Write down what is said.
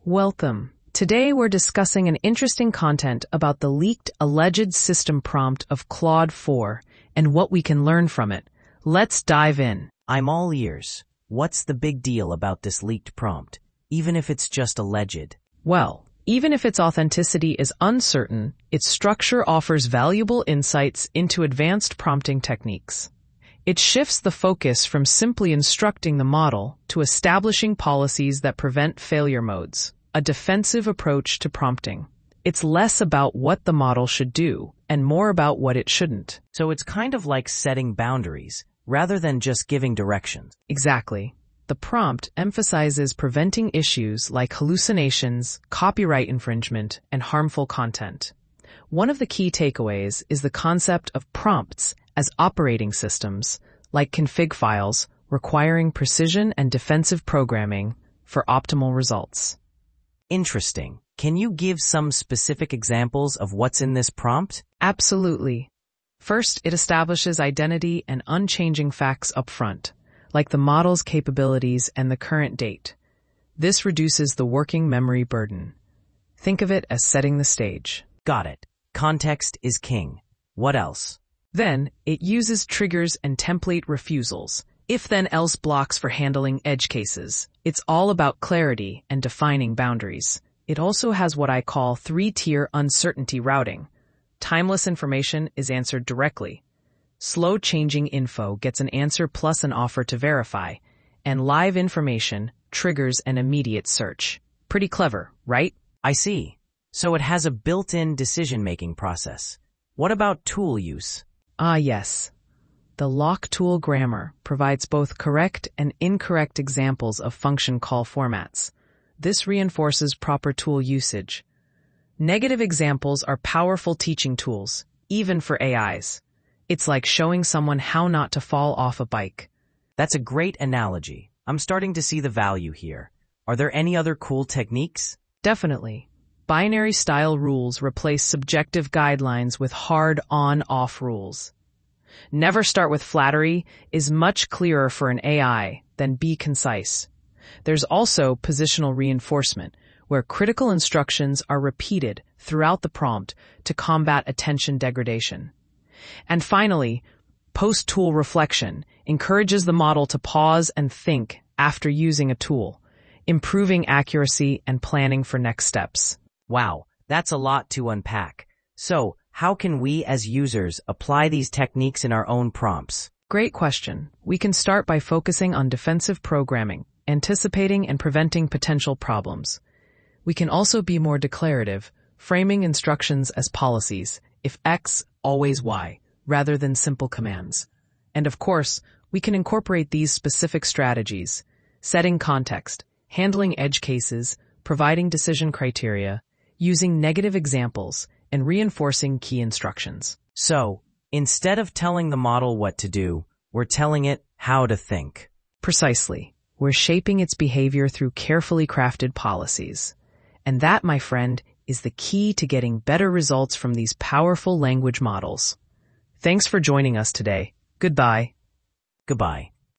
Welcome. Today we're discussing an interesting content about the leaked alleged system prompt of Claude 4 and what we can learn from it. Let's dive in. I'm all ears. What's the big deal about this leaked prompt, even if it's just alleged? Well, even if its authenticity is uncertain, its structure offers valuable insights into advanced prompting techniques. It shifts the focus from simply instructing the model to establishing policies that prevent failure modes, a defensive approach to prompting. It's less about what the model should do and more about what it shouldn't. So it's kind of like setting boundaries, rather than just giving directions. Exactly. The prompt emphasizes preventing issues like hallucinations, copyright infringement, and harmful content. One of the key takeaways is the concept of prompts as operating systems, like config files, requiring precision and defensive programming for optimal results. Interesting. Can you give some specific examples of what's in this prompt? Absolutely. First, it establishes identity and unchanging facts up front, like the model's capabilities and the current date. This reduces the working memory burden. Think of it as setting the stage. Got it. Context is king. What else? Then, it uses triggers and template refusals, if-then-else blocks for handling edge cases. It's all about clarity and defining boundaries. It also has what I call 3-tier uncertainty routing. Timeless information is answered directly. Slow-changing info gets an answer plus an offer to verify. And live information triggers an immediate search. Pretty clever, right? I see. So it has a built-in decision-making process. What about tool use? Yes. The lock tool grammar provides both correct and incorrect examples of function call formats. This reinforces proper tool usage. Negative examples are powerful teaching tools, even for AIs. It's like showing someone how not to fall off a bike. That's a great analogy. I'm starting to see the value here. Are there any other cool techniques? Definitely. Binary style rules replace subjective guidelines with hard on-off rules. Never start with flattery is much clearer for an AI than be concise. There's also positional reinforcement, where critical instructions are repeated throughout the prompt to combat attention degradation. And finally, post-tool reflection encourages the model to pause and think after using a tool, improving accuracy and planning for next steps. Wow, that's a lot to unpack. So, how can we as users apply these techniques in our own prompts? Great question. We can start by focusing on defensive programming, anticipating and preventing potential problems. We can also be more declarative, framing instructions as policies, if X, always Y, rather than simple commands. And of course, we can incorporate these specific strategies, setting context, handling edge cases, providing decision criteria, using negative examples, and reinforcing key instructions. So, instead of telling the model what to do, we're telling it how to think. Precisely. We're shaping its behavior through carefully crafted policies. And that, my friend, is the key to getting better results from these powerful language models. Thanks for joining us today. Goodbye. Goodbye.